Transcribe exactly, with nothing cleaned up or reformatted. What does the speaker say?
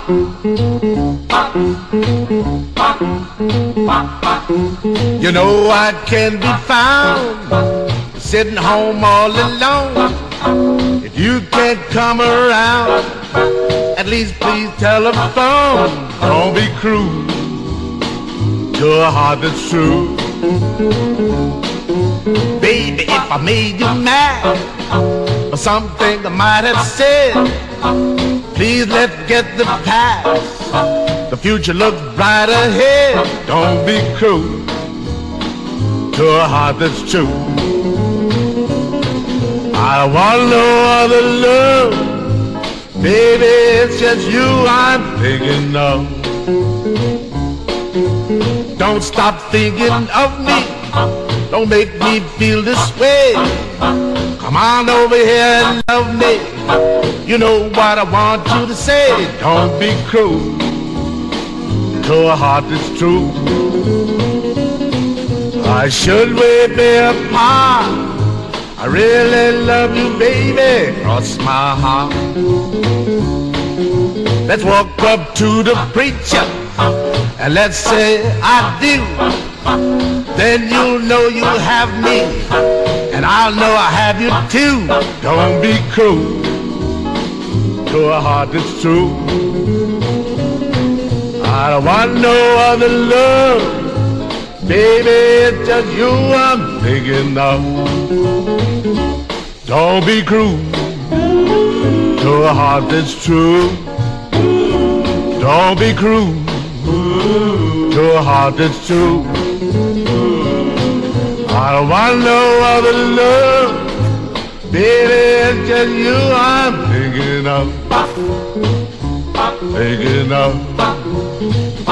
You know I can be found sitting home all alone. If you can't come around, at least please telephone. Don't be cruel to a heart that's true. Baby, if I made you mad or something I might have said, please let's get the past. The future looks bright ahead. Don't be cruel to a heart that's true. I want no other love, baby, it's just you I'm thinking of. Don't stop thinking of me, don't make me feel this way. Come on over here and love me, you know what I want you to say. Don't be cruel to a heart that's true. I should we be apart, I really love you, baby, cross my heart. Let's walk up to the preacher and let's say I do. Then you'll know you have me, and I'll know I have you too. Don't be cruel to a heart that's true. I don't want no other love, baby, it's just you I'm thinking of. Don't be cruel to a heart that's true. Don't be cruel to a heart that's true. I don't want no other love, baby, it's just you I'm thinking of. Thinking of.